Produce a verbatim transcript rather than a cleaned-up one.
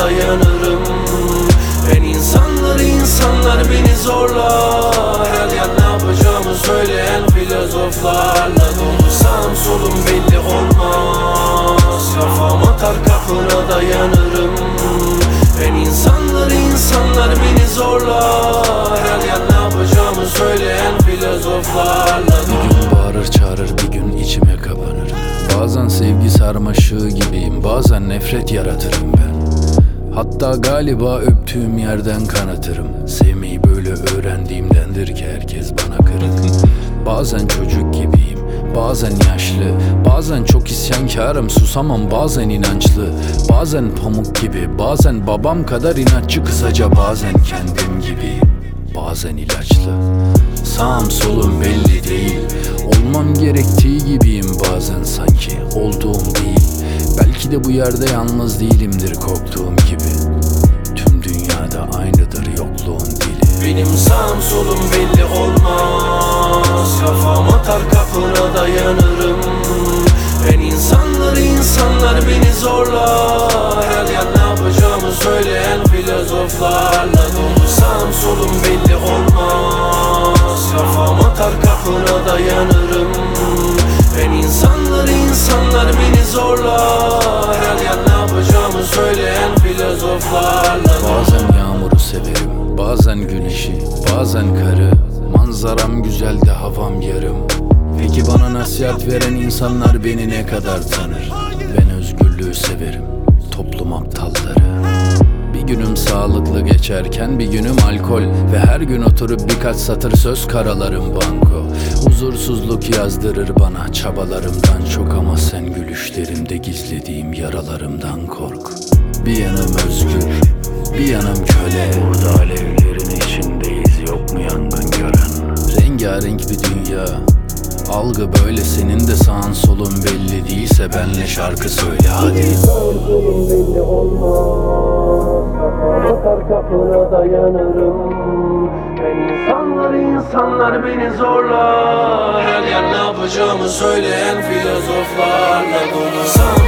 dayanırım. Ben insanlar insanlar beni zorlar. Her yer ne yapacağımı söyleyen filozoflarla dolu. Sağım solum belli olmaz. Kafam atar kapına dayanırım. Ben insanlar insanlar beni zorlar. Her yer ne yapacağımı söyleyen filozoflarla dolu. Bir gün bağırır çağırır, bir gün içime kapanır. Bazen sevgi sarmaşığı gibiyim, bazen nefret yaratırım ben. Hatta galiba öptüğüm yerden kanatırım. Sevmeyi böyle öğrendiğimdendir ki herkes bana kırık. Bazen çocuk gibiyim, bazen yaşlı, bazen çok isyankarım, susamam, bazen inançlı. Bazen pamuk gibi, bazen babam kadar inatçı. Kısaca bazen kendim gibiyim, bazen ilaçlı. Sağım solum belli değil, olmam gerektiği gibiyim bazen, sanki olduğum değil. Belki de bu yerde yalnız değilimdir korktuğum gibi. Tüm dünyada aynıdır yokluğun dili. Benim sağım solum belli olmaz. Kafam atar kapına dayanırım. Ben insanlar insanlar beni zorlar. Her yer ne yapacağımı söyleyen filozoflarla dolu. Sağım solum belli olmaz. Kafam atar kapına dayanırım. Ben insanlar insanlar beni zorlar. Her yer ne yapacağımı söyleyen filozoflarla dolu. Bazen yağmuru severim, bazen güneşi, bazen karı. Manzaram güzel de havam yarım. Peki bana nasihat veren insanlar beni ne kadar tanır? Ben özgürlüğü severim, toplum aptalları. Bir günüm sağlıklı geçerken bir günüm alkol. Ve her gün oturup birkaç satır söz karalarım banko. Huzursuzluk yazdırır bana çabalarımdan çok. Ama sen gülüşlerimde gizlediğim yaralarımdan kork. Bir yanım özgür, bir yanım köle. Burada alevlerin içindeyiz, yok mu yangın gören? Rengarenk bir dünya, algı böyle. Senin de sağın solun belli değilse benle şarkı söyle hadi. Sağım solum belli olmaz. Kafam atar kapına dayanırım. Ben insanlar insanlar beni zorlar. Her yer ne yapacağımı söyleyen filozoflarla dolu. Sağım